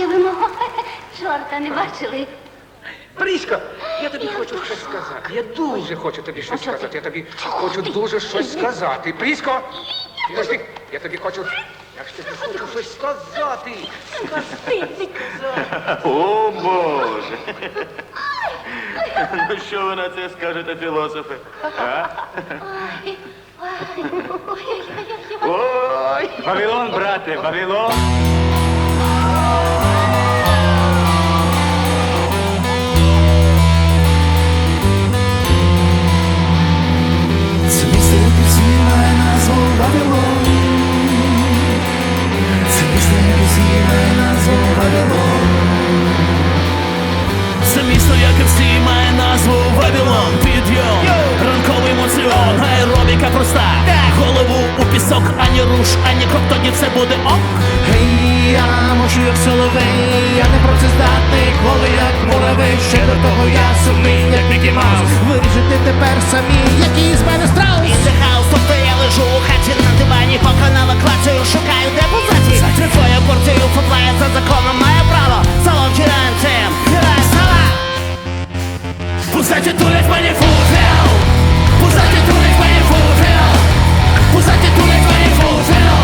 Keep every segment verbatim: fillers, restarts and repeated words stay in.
Таке ви мого чорта не бачили. Прісько, я тобі хочу щось сказати. Я дуже хочу тобі щось сказати. Я тобі хочу дуже щось сказати. Прісько, підожди, я тобі хочу... Я ж тобі хочу щось сказати. Сказати. О, Боже! Ну що ви на це скажете, філософи? А? Ой! Вавилон, брате, Вавилон! Це місце, яке всі має назву Вавилон. Це місце, яке всі має назву Вавилон. Це місто, яке всі має назву Вавилон. Підйом, ранковий моціон, аеробіка проста. Голову у пісок, ані руш, ані крок, тоді все буде ок. Гей, я можу як соловей, я не працездатний, коли як муравей. Ще до того я сумний, як Мікі Маус. Вирішите тепер самі, який з мене страус. In the house, тобто я лежу у хаті на дивані, по каналах клацаю, шукаю де позаті. Твою порцію поплає за законом, має право. Салон тиранцем, грай сала. Пузаті тулять мені футбол. Пузаті тулять мені футбол. Пузаті тулять мені футбол.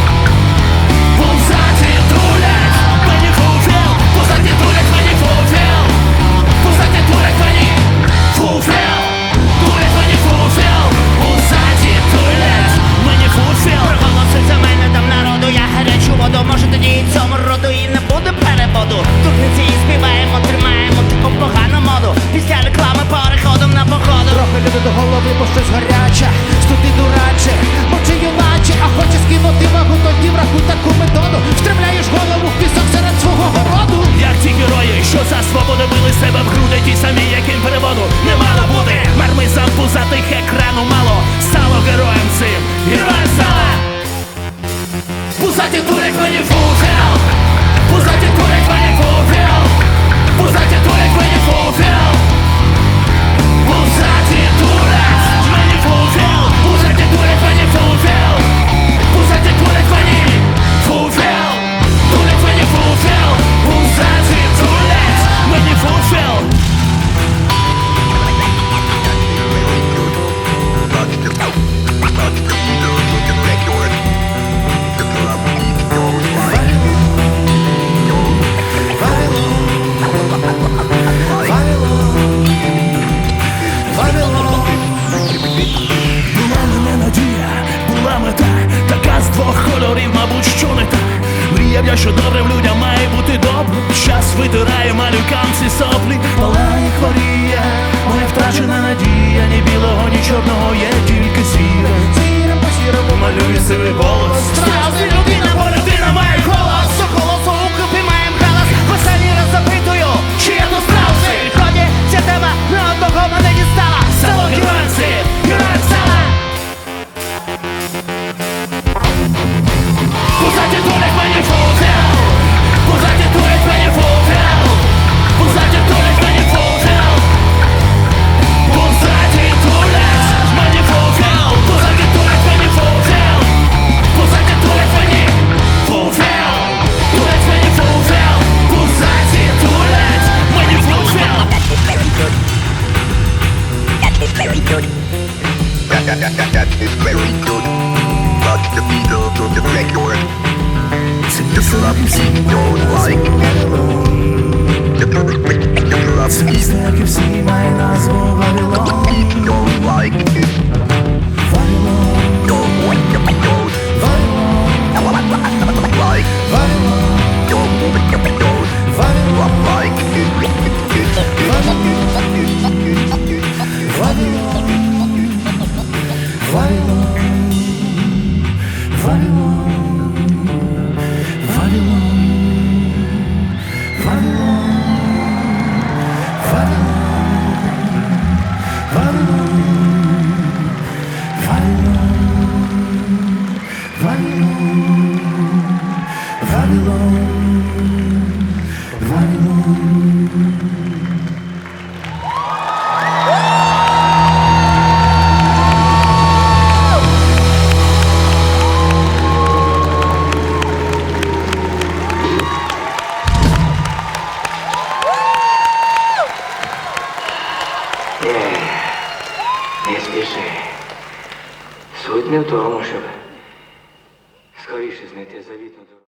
Пузаті тулять мені футбол. Пузаті тулять мені футбол. Пузаті тулять мені футбол. Тулять мені футбол. Пузаті тулять мені футбол. Проголосуй за мене там народу, я гарячу воду. Може тоді і цьому роду і не буде переводу. Дурниці і співаємо, тримаємо таку погану моду. Після реклами переходом на походу. Трохи люди до голови, бо щось гаряче. Студи дураче, мочи юначе. А хочеш скинути вагу, тоді врахуй таку методу. Встремляєш голову в пісок серед свого городу. Як ті герої, що за свободу били себе в груди, ті самі, яким переводу не мало бути. Мармизам пузатих екрану мало. Стало героєм цим, героєм стала. Пузаті турять мені футбол. Пузаті турять мені футбол. Пузаті турять мені футбол. Пузаті турять мені футбол. Пузаті турять мені футбол. Пузаті турять мені футбол. Турять мені футбол. Пузаті турять мені футбол. Була мене надія, була мета, така з двох кольорів, мабуть, що не так. Мріяв я, що добрим людям має бути добре. Час витирає малюкам ці соплі. Палає, хворіє, моя втрачена надія. Ні білого, ні чорного, є тільки сіре. Сірим по сірому малює сивий голос. Страусі людина, бо людина має голос. До голосу у купі маєм галас. Останній раз запитую, чи я то страуси. Відході, ця тема на одного мене дістала. Село Геранці, Геранцела. Пузаті турять мені футбол. Пузаті турять мені футбол. Пузаті турять мені футбол. Пузаті турять мені футбол. Пузаті турять мені футбол. Пузаті турять мені футбол. Турять мені футбол. Пузаті турять мені футбол. Very good. That, that, that, that, that is very good. But the Beatles on the record. The club don't like it. The, the, the club Це місце, яке всі має назву Вавилон. don't like it. Вавилон, Don't want the Beatles. Вавилон, Like Вавилон, don't want the Beatles. Вавилон, Like it. Вавилон, Вавилон, Вавилон, Вавилон, Вавилон, Не спіши. Суть не в тому, щоб скоріше знайти завітну дорогу.